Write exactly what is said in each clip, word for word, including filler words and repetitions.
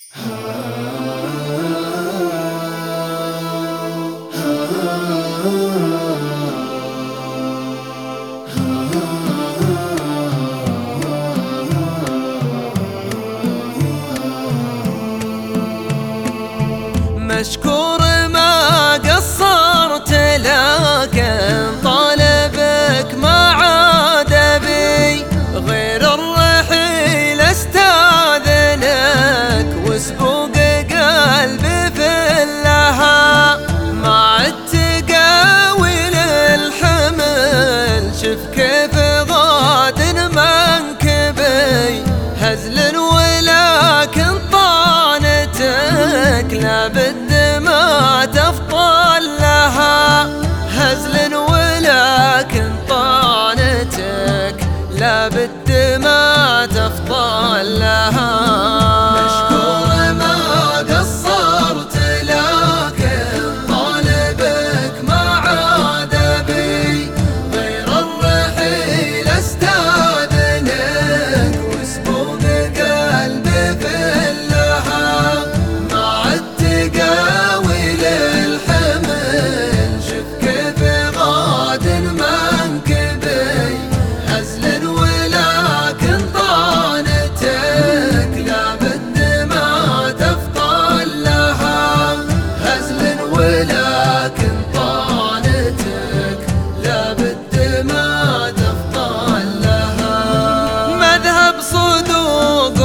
مشكور ما قصرت، لكن طالبك ما عاد بي غير الرحيل استاذنك وسبوق قلبي في اللها. ما عدت قاوي للحمل، شف كيف غاد منكبي هزل، ولكن طانتك لابد ما تفضل لها. هزل ولكن طانتك لابد ما تفضل لها. مشكور ما قصرت، لكن طالبك ما عاد بي غير الرحيل استاذنك وسبوق قلبي في اللها. ما عدت قاوي للحمل، شف كيف غاد منكبي هزل، ولكن طانتك لابد ما تفضل لها. هزل ولكن طانتك لابد ما تفضل لها. مذهب صدوق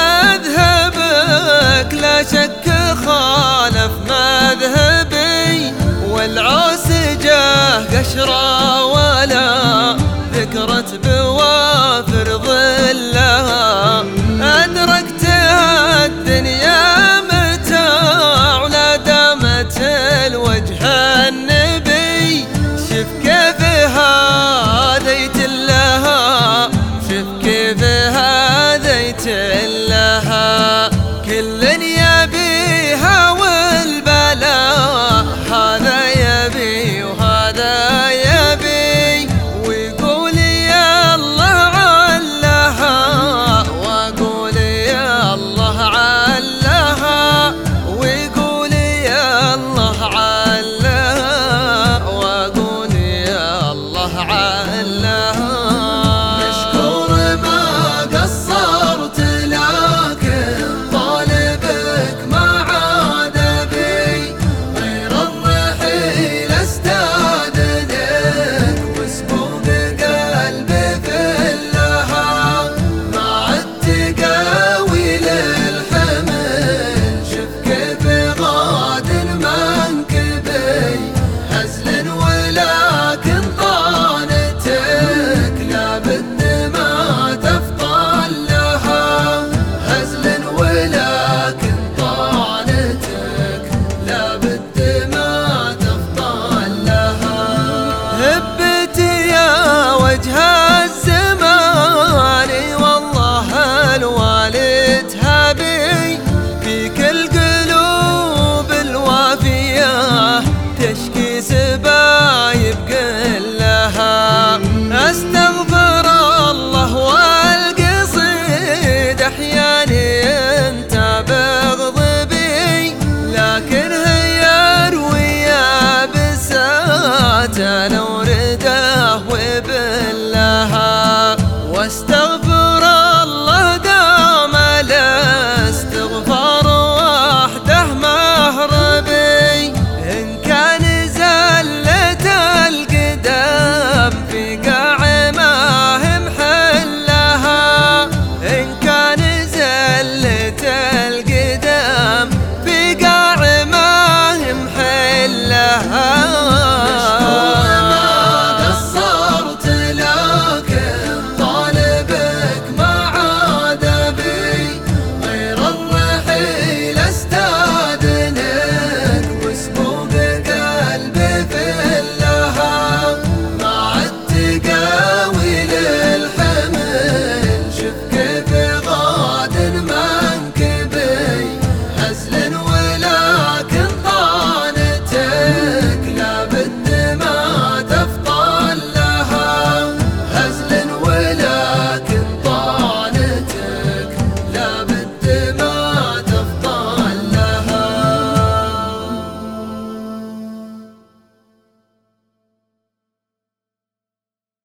ومذهبك لا شك خالف مذهبي، والعوس جاه قشرة ولا ذكرت بوافر ظلها. أدركتها الدنيا متاع ولا دامت الوجه النبي. شف كيف هذيت لها، شف كيف هذيت لها. كل